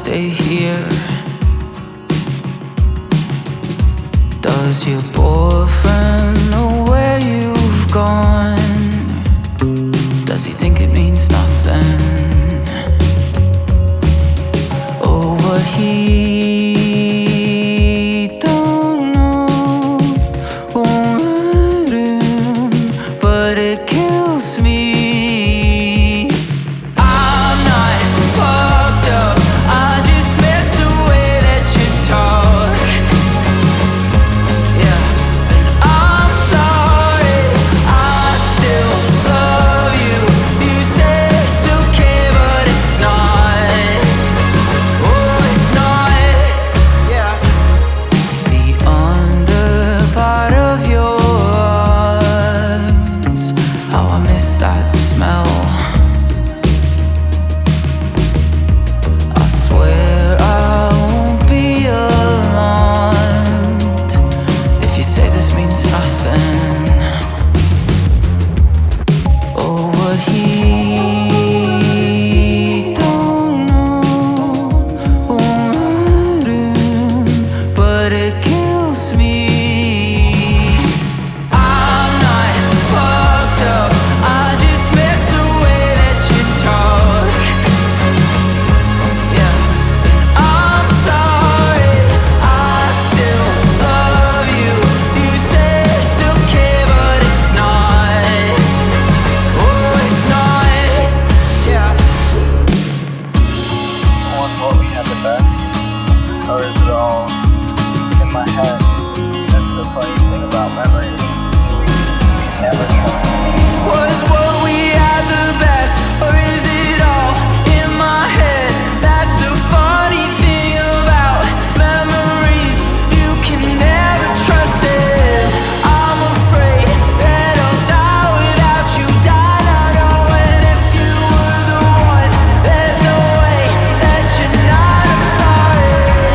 stay here? Does your boyfriend know where you've gone? Does he think it means nothing? Oh, but he don't know. Won't let him, but it kills me. I'm not fucked up, I just miss the way that you talk. Yeah, and I'm sorry, I still love you. You say it's okay, but it's not. Oh, it's not. Yeah. The underpart of your arms, how I miss that smell. I swear I won't be alarmed if you say this means nothing. Oh, what he don't know won't let him, but it kills me. I'm not fucked up, I just miss the way that you talk. Yeah, and I'm sorry, I still love you. You say it's okay, but it's not. Oh, it's not. Yeah. On what we have the best, or is it all in my head? That's the funny thing about memories. We never trust. Was what we had the best, or is it all in my head? That's the funny thing about memories. You can never trust it. I'm afraid that I'll die without you. Die not knowing if you were the one. There's no way that you're not. I'm sorry.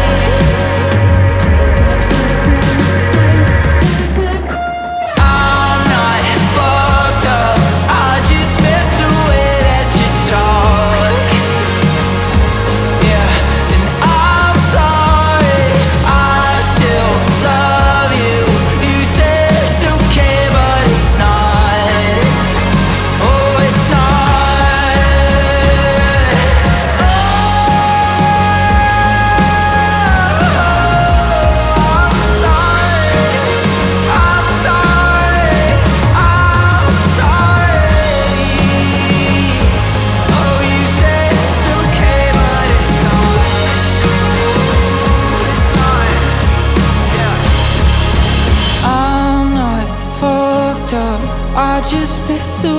I'm not fucked up, I just miss the way that you talk. Yeah, and I'm sorry, I still love you. You say it's okay, but it's not. Oh, it's not. Oh, I'm sorry, I'm sorry, I'm sorry. Oh, you say it's okay, but it's not. It's not. Yeah. I'm not fucked up, I just miss the